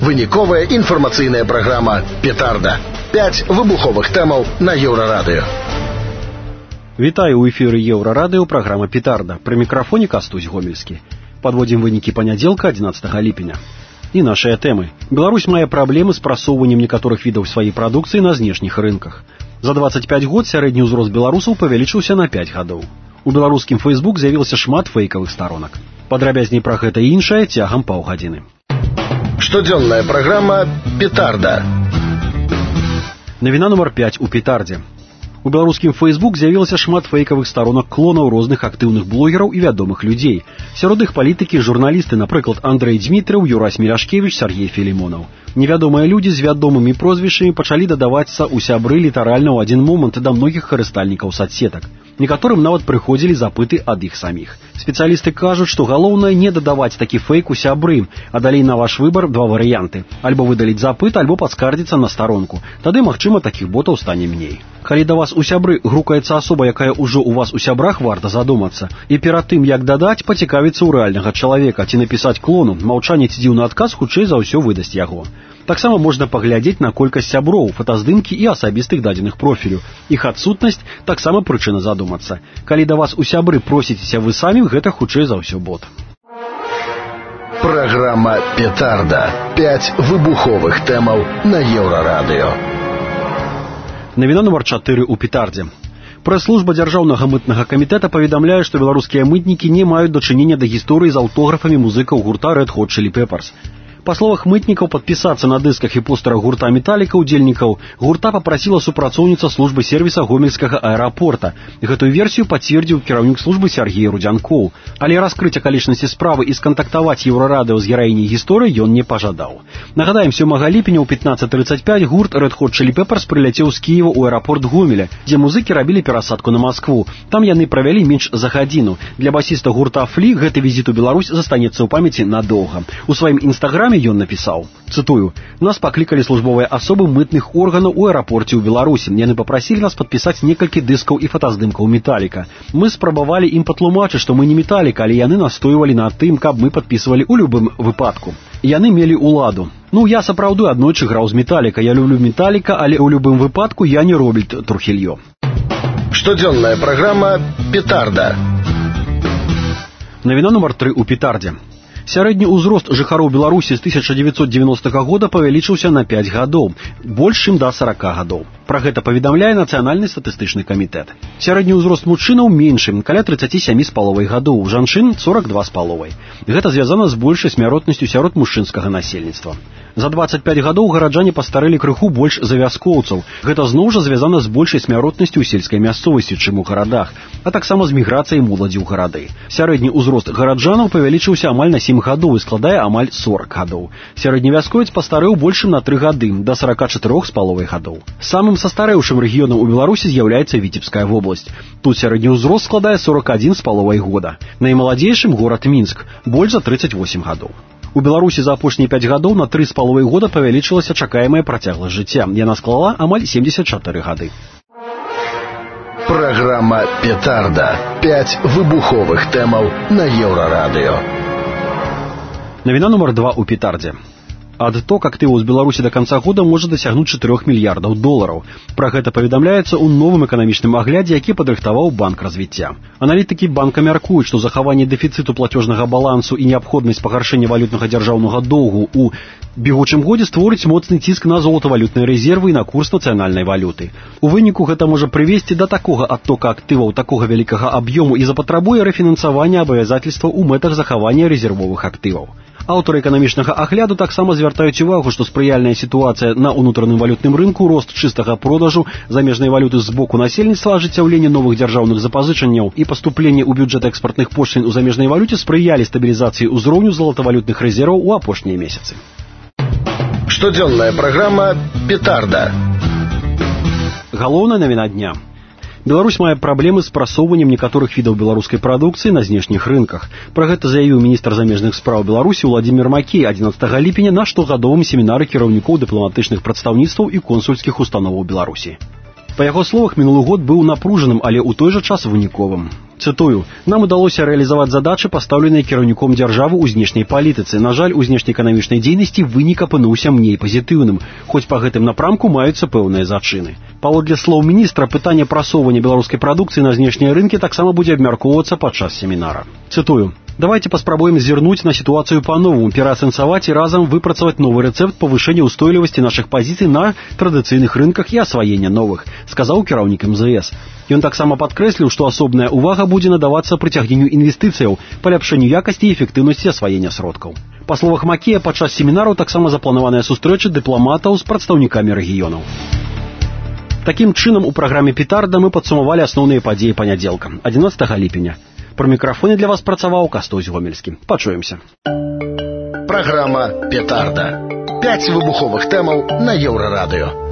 Выніковая інфармацыйная праграма «Петарда». 5 выбуховых тэмаў на Еўрарадыё. Вітаю, у эфіры Еўрарадыё, праграма «Петарда». Пры мікрафоне Кастусь Гомельскі. Подводзім вынікі панядзелка 11 ліпеня. І нашыя тэмы. Беларусь мае праблемы з прасоўваннем некаторых відаў сваёй прадукцыі на знешніх рынках. За 25 год сярэдні ўзрост беларусаў павялічыўся на 5 гадоў. У беларускім Facebook з'явілася шмат фэйкавых старонак. Падрабязней пра гэта і іншае цягам паўгадзіны. Штодзённая праграма «Петарда». Навіна нумар 5 у «Петардзе». У беларускім Facebook з'явілася шмат фэйкавых старонак клонаў розных актыўных блогераў і вядомых людзей. Сярод іх палітыкі і журналісты, напрыклад, Андрэй Дзмітрыў, Юрась Міляшкевіч, Сергей Філімонаў. Невядомыя людзі з вядомымі прозвішчамі пачалі дадавацца ў сябры літаральна ў адзін момант да многіх карыстальнікаў соцсетак. Некаторым нават прыходзілі запыты ад іх саміх. Спецыялісты кажуць, што галоўнае не дадаваць такі фэйк у сябры, а далей на ваш выбар два варыянты. Альбо выдаліць запыт, альбо падскардзіцца на старонку. Тады, магчыма, такіх ботаў стане меней. Калі да вас у сябры грукаецца асоба, якая ўжо у вас у сябрах, варта задумацца. І перад тым, як дадаць, пацікавіцца ў рэальнага чалавека, ці напісаць клону. Маўчанне ці дзіўны адказ хутчэй за ўсё выдасць яго. Таксама можна паглядзець на колькасць сяброў, фотаздымкі і асабістых дадзеных профілю. Іх адсутнасць таксама прычына задумацца. Калі да вас у сябры просіцеся вы самі, гэта хутчэй за ўсё бот. Праграма «Петарда». 5 выбуховых тэмаў на Еўрарадыё. Навіна нумар 4 у «Петардзе». Прэс-служба Дзяржаўнага мытнага камітэта паведамляе, што беларускія мытнікі не маюць дачынення да гісторыі з аўтографамі музыкаў гурта Red Hot Chili Peppers. Па словах мытнікаў, падпісацца на дысках і постарах гурта «Металліка» удзельнікаў гурта папрасіла супрацоўніца службы сервіса гомельскага аэрапорта. Гэтую версію пацвердзіў кіраўнік службы Сергей Рудзянкоў. Але раскрыць акалічнасці справы і скантактаваць Еўрарадыё з гераіняй гісторыі ён не пажадаў. Нагадаем, 7 ліпеня ў 15:35 гурт Red Hot Chili Peppers прыляцеў з Кіева ў аэрапорт Гомеля, дзе музыкі рабілі перасадку на Маскву. Там яны правялі менш за гадзіну. Для басіста гурта «Флі» гэты візіт у Беларусь застанецца ў памяці надоўга. У сваім інстаграме ён напісаў, цытую: «Нас паклікалі службовыя асобы мытных органаў у аэрапорце ў Беларусі. Яны папрасілі нас падпісаць некалькі дыскаў і фотаздымкаў «Металліка». Мы спрабавалі ім патлумачыць, што мы не «Металліка», але яны настойвалі на тым, каб мы падпісвалі ў любым выпадку. Яны мелі ўладу. Ну, я сапраўды аднойчы граў з «Металліка». Я люблю «Металліка», але ў любым выпадку я не роблю Трухільё. Штодзённая праграма «Петарда». Навіна нумар 3 у «Петардзе». Сярэдні ўзрост жыхароў Беларусі з 1990 года павялічыўся на 5 гадоў, больш чым да 40 гадоў. Пра гэта паведамляе Нацыянальны статыстычны камітэт. Сярэдні ўзрост мужчынаў меншы, каля 37,5 гадоў, у жанчын 42,5. Гэта звязана з большай смяротнасцю сярод мужчынскага насельніцтва. За 25 гадоў гараджане пастарэлі крыху больш за вяскоўцаў. Гэта зноў жа звязана з большай смяротнасцю ў сельскай мясцовасці, чым у гарадах, а таксама з міграцыяй моладзі ў гарады. Сярэдні ўзрост гараджанаў павялічыўся амаль на 7 гадоў і складае амаль 40 гадоў. Сярэдні вяскоўец пастарэў больш чым на 3 гады, да 44,5 гадоў. Самым састарэўшым рэгіёнам у Беларусі з'яўляецца Віцебская вобласць. Тут сярэдні ўзрост складае 41,5 года. Наймаладзейшым горад Мінск, больш за 38 гадоў. У Беларусі за апошнія 5 гадоў на 3,5 года павялічылася чакаемая працягласць жыцця. Яна склала амаль 74 гады. Праграма «Петарда». 5 выбуховых тэмаў на Еўрарадыё. Навіна нумар 2 у «Петардзе». Адток актываў з Беларусі да канца года можа дасягнуць 4 мільярдаў долараў. Пра гэта паведамляецца ў новым эканамічным аглядзе, які падрыхтаваў Банк развіцця. Аналітыкі банка мяркуюць, што захаванне дэфіцыту плацёжнага балансу і неабходнасць пагаршэння валютнага дзяржаўнага доўгу ў бегучым годзе створыць моцны ціск на золатавалютныя рэзервы і на курс нацыянальнай валюты. У выніку гэта можа прывесці да такога адтока актываў такога вялікага аб'ёму і запатрабуе рэфінансавання абавязательстваў у мэтах захавання рэзервовых актываў. Аўтары эканамічнага агляду таксама звяртаюць увагу, што спрыяльная сітуацыя на ўнутраным валютным рынку, рост чыстага продажу замежнай валюты з боку насельніцтва, ажыццяўленне новых дзяржаўных запазычанняў і паступленне ў бюджэт экспартных пошлін у замежнай валюце спрыялі стабілізацыі ўзроўню золатавалютных рэзерваў у апошнія месяцы. Штодзённая праграма «Петарда». Галоўная навіна дня. Беларусь мае праблемы з прасоўваннем некаторых відаў беларускай прадукцыі на знешніх рынках. Пра гэта заявіў міністр замежных спраў Беларусі Владзімір Макей 11 ліпеня на штогадовым семінары кіраўнікоў дыпламатычных прадстаўніцтваў і консульскіх установаў Беларусі. Па яго словах, мінулы год быў напружаным, але ў той жа час выніковым. Цытую: «Нам удалося рэалізаваць задачы, пастаўленыя кіраўніком дзяржавы ў знешняй палітыцы. На жаль, у знешнеэканамічнай дзейнасці вынік апынуўся меней пазітыўным, хоць па гэтым напрамку маюцца пэўныя зачыны». Паводле слоў міністра, пытанне прасоўвання беларускай прадукцыі на знешнія рынкі таксама будзе абмяркоўвацца падчас семінара. Цытую: «Давайте паспрабуем зірнуць на сітуацыю па-новаму, пераацэнсаваць і разам выпрацаваць новы рэцэпт павышэння ўстойлівасці нашых пазіцый на традыцыйных рынках і асваення новых», сказаў кіраўнік МЗС. Ён таксама падкрэсліў, што асобная ўвага будзе надавацца прыцягненню інвестыцыяў, паляпшэнню якасці і эфектыўнасці асваення сродкаў. Па словах Макея, падчас семінару таксама запланаваныя сустрэчы дыпламатаў з прадстаўнікамі рэгіёнаў. Такім чынам, у праграме «Петарда» мы падсумавалі асноўныя падзеі панядзелка, 11 ліпеня. Пры мікрафоне для вас працаваў Кастусь Гомельскі. Пачуемся. Праграма «Петарда». 5 выбуховых тэмаў на Еўрарадыё.